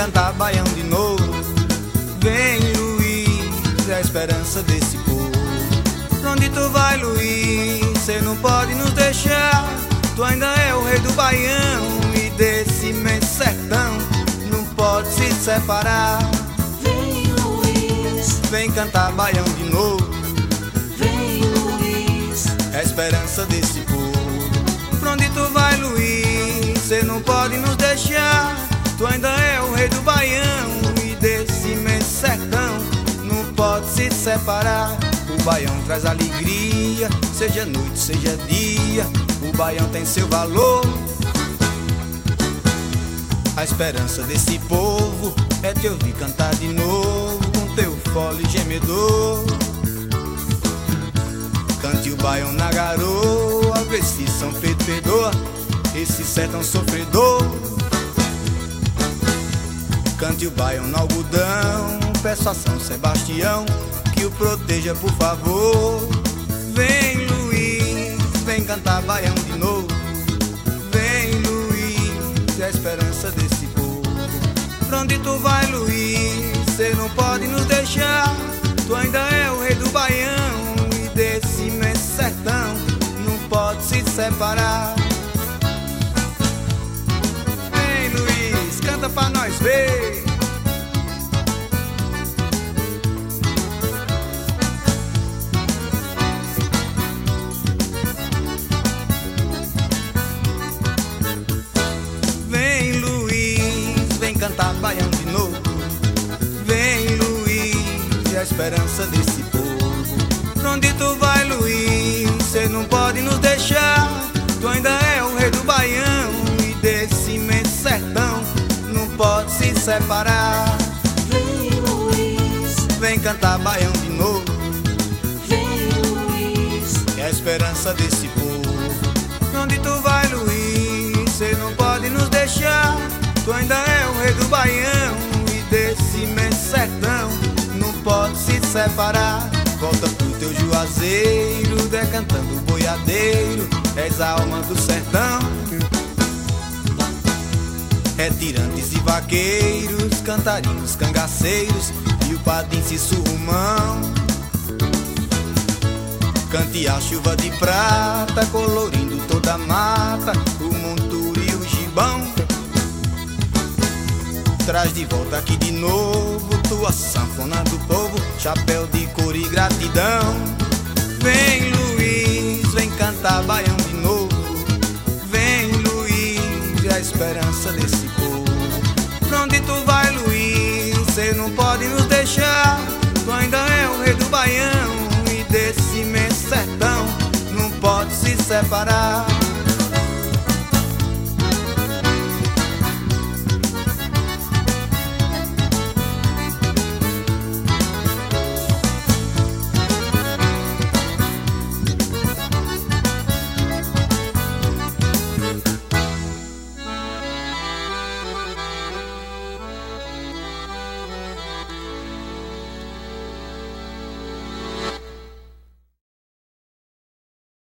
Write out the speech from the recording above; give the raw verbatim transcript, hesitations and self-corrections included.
cantar baião de novo. Vem, Luiz, é a esperança desse povo. Pra onde tu vai, Luiz? Cê não pode nos deixar. Tu ainda é o rei do baião e desse imenso sertão não pode se separar. Vem, Luiz, vem cantar baião de novo. Vem, Luiz, é a esperança desse povo. Pra onde tu vai, Luiz? Cê não pode nos deixar. Tu ainda é o rei do baião e desse imenso sertão não pode se separar. O baião traz alegria, seja noite, seja dia. O baião tem seu valor. A esperança desse povo é te ouvir cantar de novo com teu fole gemedor. Cante o baião na garoa, vê se São Pedro perdoa esse sertão sofredor. Cante o baião no algodão, peço a São Sebastião que o proteja, por favor. Vem, Luiz, vem cantar baião de novo. Vem, Luiz, é a esperança desse povo. Pra onde tu vai, Luiz? Cê não pode nos deixar. Tu ainda é o rei do baião e desse imenso sertão não pode se separar. Vem, Luiz, canta pra nós ver. Cantar baião de novo. Vem, Luiz, é a esperança desse povo. Pra onde tu vai, Luiz? Cê não pode nos deixar. Tu ainda é o rei do baião e desse imenso sertão não pode se separar. Vem, Luiz, vem cantar baião de novo. Vem, Luiz, é a esperança desse povo. Pra onde tu vai, Luiz? Cê não pode nos deixar. Tu ainda é o rei do baião e desse imenso sertão não pode se separar. Volta pro teu juazeiro, decantando o boiadeiro, és a alma do sertão. Retirantes e vaqueiros, cantarinhos, cangaceiros e o padim se surrumão. Cante a chuva de prata, colorindo toda a mata, o monturo e o gibão. Traz de volta aqui de novo tua sanfona do povo, chapéu de couro e gratidão. Vem, Luiz, vem cantar baião de novo. Vem, Luiz, é a esperança desse povo. Pra onde tu vai, Luiz? Cê não pode nos deixar. Tu ainda é o rei do baião e desse imenso sertão não pode se separar.